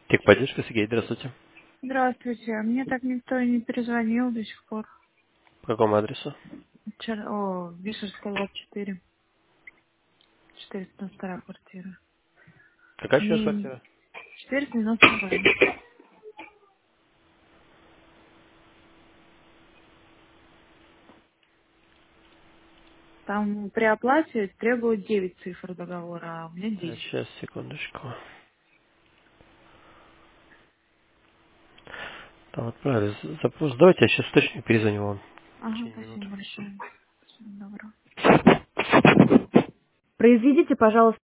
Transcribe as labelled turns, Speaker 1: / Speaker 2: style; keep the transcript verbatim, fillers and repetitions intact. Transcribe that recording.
Speaker 1: Техподдержка, Сергей, здравствуйте.
Speaker 2: Здравствуйте. Мне так никто и не перезвонил до сих пор.
Speaker 1: По какому адресу?
Speaker 2: Вчера, о, Вишерская, двадцать четыре. четыреста девяносто вторая квартира.
Speaker 1: Какая еще раз
Speaker 2: Мне
Speaker 1: квартира?
Speaker 2: четыреста девяносто вторая. Там при оплате требуют девять цифр договора, а у меня
Speaker 1: Так,
Speaker 2: десять.
Speaker 1: сейчас, секундочку. Там отправили з- запрос. Давайте я сейчас точно перезвоню вам в
Speaker 2: Ага,
Speaker 1: течение минуты.
Speaker 2: спасибо большое. Всего доброго. Произведите, пожалуйста,